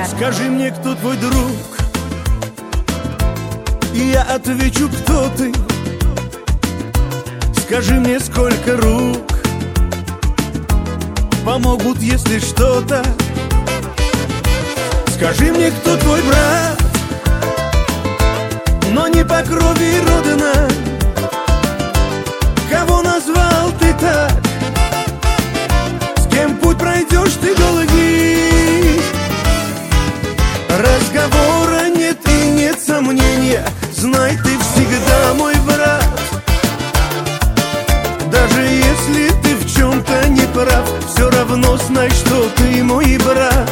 Скажи мне, кто твой друг, и я отвечу, кто ты. Скажи мне, сколько рук помогут, если что-то. Скажи мне, кто твой брат, но не по крови родина. Кого назвал ты так? С кем путь пройдешь ты долгий? Разговора нет и нет сомнения. Знай, ты всегда мой брат. Даже если ты в чем-то не прав, все равно знай, что ты мой брат.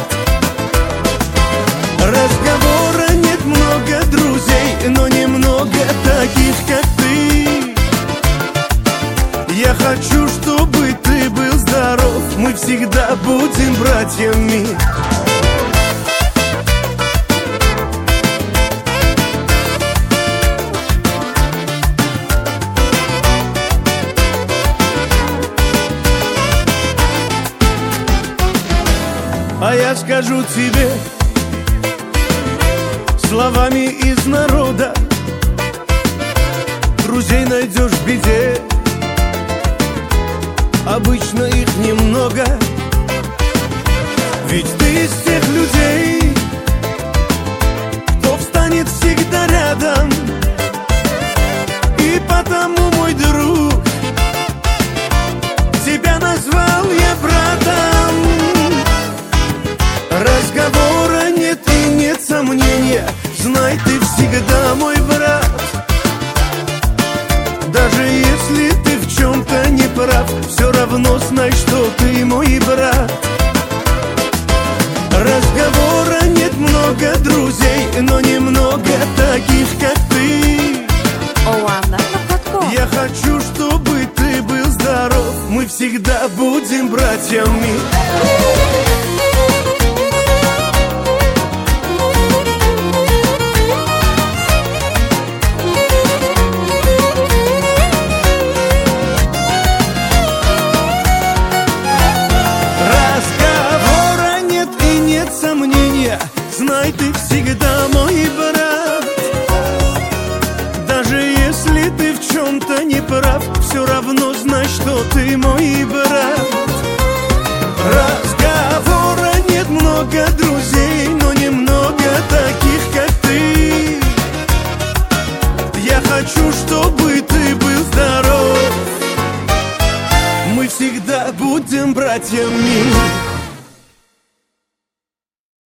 Разговора нет, много друзей, но немного таких, как ты. Я хочу, чтобы ты был здоров. Мы всегда будем братьями. А я скажу тебе словами из народа: друзей найдешь в беде, обычно их немного. Ведь ты из тех людей, кто встанет всегда рядом. И потому, мой друг, тебя назвал я братом. Разговора нет и нет сомнения. Знай, ты всегда мой брат. Даже если ты в чем-то не прав, все равно знай, что ты мой брат. Разговора нет, много друзей, но немного таких, как ты. Я хочу, чтобы ты был здоров. Мы всегда будем братьями. Знай, ты всегда мой брат. Даже если ты в чем-то не прав, все равно знай, что ты мой брат. Разговора нет, много друзей.